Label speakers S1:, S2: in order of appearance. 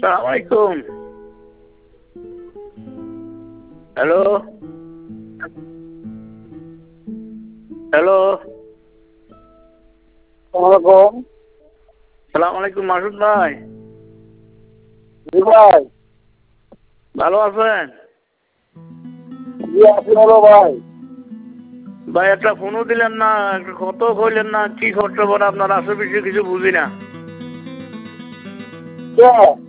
S1: আলাইকুম। Hello hello, সালাম আলাইকুম মাসুদ ভাই।
S2: জি ভাই।
S1: ভালো আছেন?
S2: জি আছি ভালো ভাই।
S1: ভাই একটা ফোনও দিলেন না, একটা কত কইলেন না, কি খরচ পড়ে আপনার আশেপাশে কিছু বুঝি না।
S2: কে?